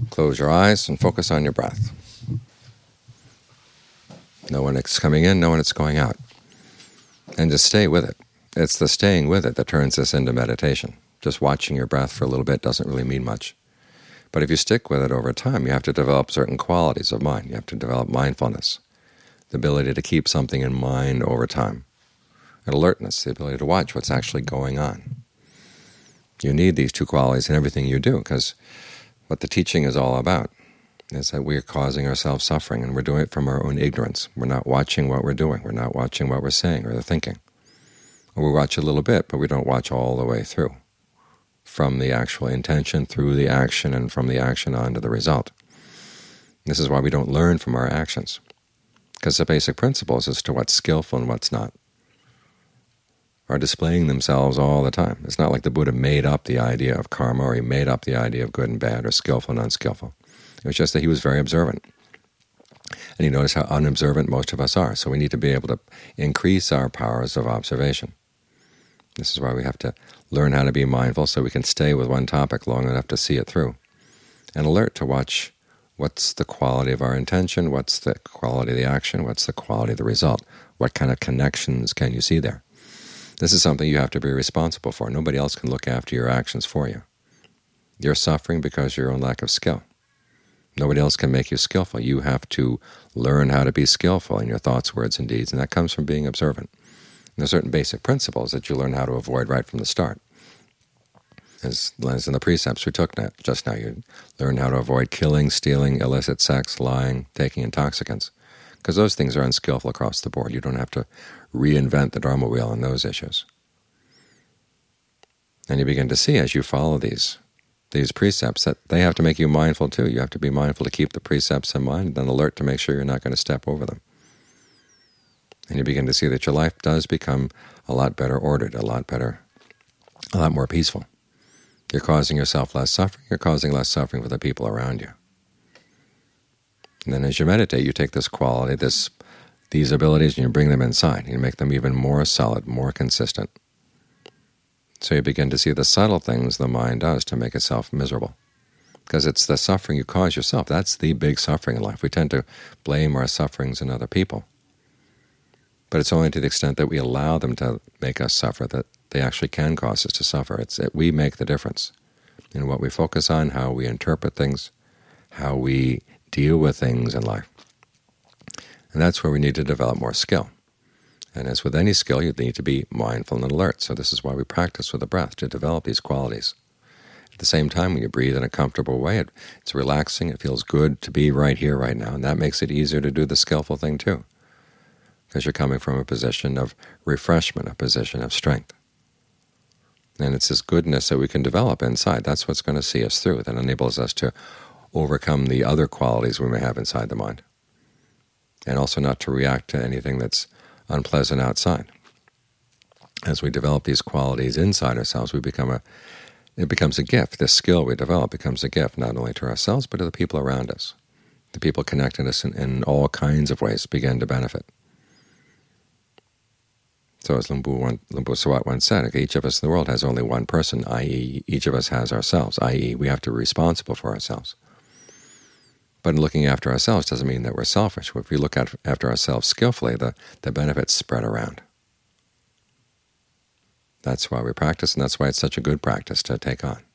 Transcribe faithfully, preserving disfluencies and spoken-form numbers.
Close your eyes and focus on your breath. Know when it's coming in, know when it's going out. And just stay with it. It's the staying with it that turns this into meditation. Just watching your breath for a little bit doesn't really mean much. But if you stick with it over time, you have to develop certain qualities of mind. You have to develop mindfulness, the ability to keep something in mind over time, and alertness, the ability to watch what's actually going on. You need these two qualities in everything you do, because what the teaching is all about is that we are causing ourselves suffering, and we're doing it from our own ignorance. We're not watching what we're doing. We're not watching what we're saying or the thinking. Or we watch a little bit, but we don't watch all the way through, from the actual intention through the action and from the action on to the result. This is why we don't learn from our actions, because the basic principles as to what's skillful and what's not are displaying themselves all the time. It's not like the Buddha made up the idea of karma, or he made up the idea of good and bad, or skillful and unskillful. It was just that he was very observant. And he noticed how unobservant most of us are, so we need to be able to increase our powers of observation. This is why we have to learn how to be mindful, so we can stay with one topic long enough to see it through, and alert to watch what's the quality of our intention, what's the quality of the action, what's the quality of the result, what kind of connections can you see there. This is something you have to be responsible for. Nobody else can look after your actions for you. You're suffering because of your own lack of skill. Nobody else can make you skillful. You have to learn how to be skillful in your thoughts, words, and deeds, and that comes from being observant. And there are certain basic principles that you learn how to avoid right from the start. As, as in the precepts we took just now, you learn how to avoid killing, stealing, illicit sex, lying, taking intoxicants, because those things are unskillful across the board. You don't have to reinvent the Dharma wheel on those issues. And you begin to see, as you follow these these precepts, that they have to make you mindful too. You have to be mindful to keep the precepts in mind, and then alert to make sure you're not going to step over them. And you begin to see that your life does become a lot better ordered, a lot better, a lot more peaceful. You're causing yourself less suffering. You're causing less suffering for the people around you. And then as you meditate, you take this quality, this these abilities, and you bring them inside. You make them even more solid, more consistent. So you begin to see the subtle things the mind does to make itself miserable, because it's the suffering you cause yourself. That's the big suffering in life. We tend to blame our sufferings on other people, but it's only to the extent that we allow them to make us suffer that they actually can cause us to suffer. It's that we make the difference in what we focus on, how we interpret things, how we deal with things in life. And that's where we need to develop more skill. And as with any skill, you need to be mindful and alert. So this is why we practice with the breath, to develop these qualities. At the same time, when you breathe in a comfortable way, it, it's relaxing, it feels good to be right here, right now, and that makes it easier to do the skillful thing too, because you're coming from a position of refreshment, a position of strength. And it's this goodness that we can develop inside. That's what's going to see us through, that enables us to overcome the other qualities we may have inside the mind, and also not to react to anything that's unpleasant outside. As we develop these qualities inside ourselves, we become a it becomes a gift. This skill we develop becomes a gift not only to ourselves but to the people around us. The people connecting us in, in all kinds of ways begin to benefit. So as Lumbu, one, Lumbu Sawat once said, each of us in the world has only one person, that is each of us has ourselves, that is we have to be responsible for ourselves. But looking after ourselves doesn't mean that we're selfish. If we look after ourselves skillfully, the, the benefits spread around. That's why we practice, and that's why it's such a good practice to take on.